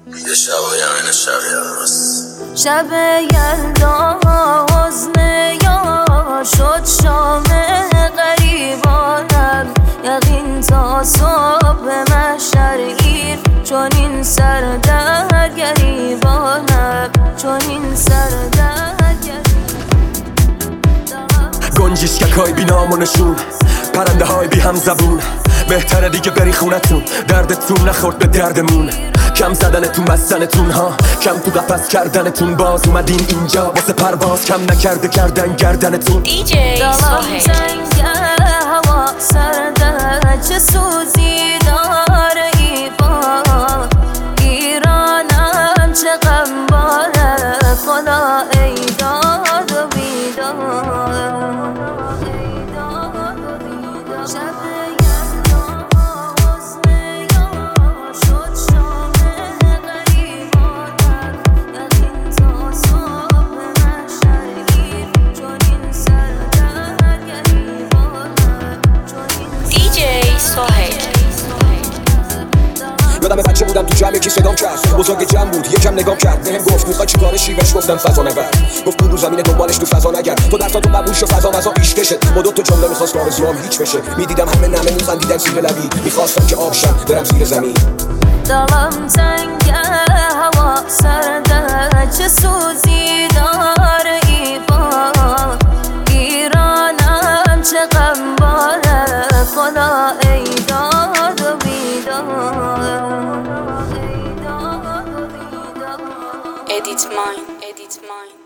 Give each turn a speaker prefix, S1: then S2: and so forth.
S1: یه شب و یمین شب یلداز
S2: شب یلداز یار شد شام غریبانم، یقین تا صبح محشر گیر، چون این سر در گریبانم، چون این سر در
S3: گنجیشکک های بی نام و نشون، پرنده های بی هم زبون، بهتره دیگه بری خونتون، دردتون نخورد به دردمون، کم زدنتون بستنتون ها، کم تو قفس کردنتون، باز اومدین اینجا واسه پرواز، کم نکرده کردن گردنتون.
S2: دلم تنگه هوا سرده، چه سوزی داره ایوان، ایرانم چه غم باره، خدا ای داد و بیداد. شب یلداز یار شد شام غریبانم، یقین تا صبح محشر گیر، چون این سر در گریبانم، چون این
S4: DJ سهیل.
S3: یادم بچه بودم تو جمعی که صدام کرد، بزرگ جمع بود یکم نگاه کرد، بهم گفت میخوای چیکارشی؟ بهش گفتم فضا نورد، گفت رو زمین دنبالش تو فضا نگرد، تو درساتو قبول شو فضا مزا پیشکشت، با 2 تا جمله میخواست آرزوام هیچ بشه، میدیدم همه نمه میخندیدن زیر لبی، میخواستم که آبشم برم زیر زمین.
S2: دلم تنگه هوا سرده، چه سوزی داره ایوان، ایرانم چه غم باره، خدا ای داد و بیداد.
S4: Edit Mind.